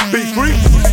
Be free.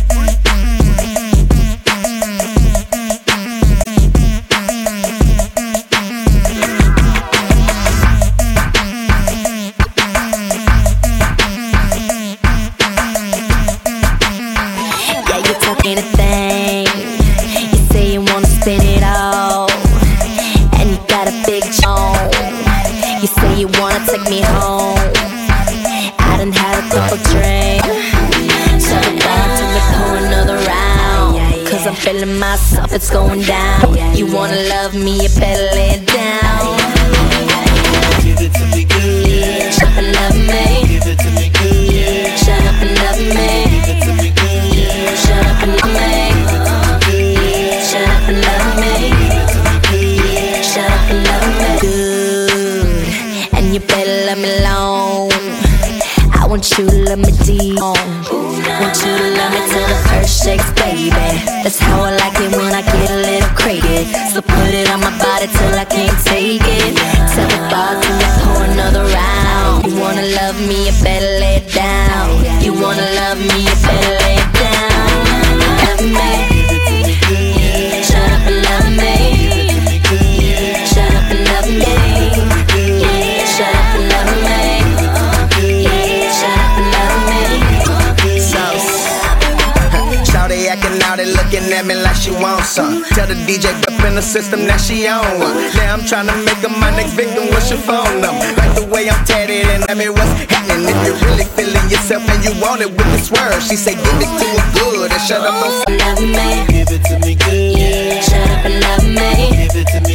Anything. You say you wanna spend it all, and you got a big jaw. You say you wanna take me home. I done had a couple drinks, so the bartender pour another round. Cause I'm feeling myself, it's going down. You wanna love me, you better lay it down. Give it to me good. Shut up and love me. Give it to me good. Shut up and love me. Give it to me good. Shut up and love me. Shut up and love me. Shut up and love me. Good, and you better love me long. I want you to love me deep. Want you to love me till the earth shakes, baby. That's how I like it when I get a little crazy. So put it on my body till I can't take it. Tell the bartender pour another round. You wanna love me, you better lay it down. You wanna love me, you better lay it down. Love me. Shut up and love me. Shut up and love me. Shut up and love me. Shut up and love me. So, shawty acting out and looking at me like she wants some. Tell the DJ up in the system that she on one. Now I'm tryna make her my next victim. What's your phone number? Like the way I'm tatted and I mean what's happening. If you're really feeling yourself and you want it with the swerve, she say give it to her good and shut up on. Love me. Give it to me good. Shut up and love me. Give it to me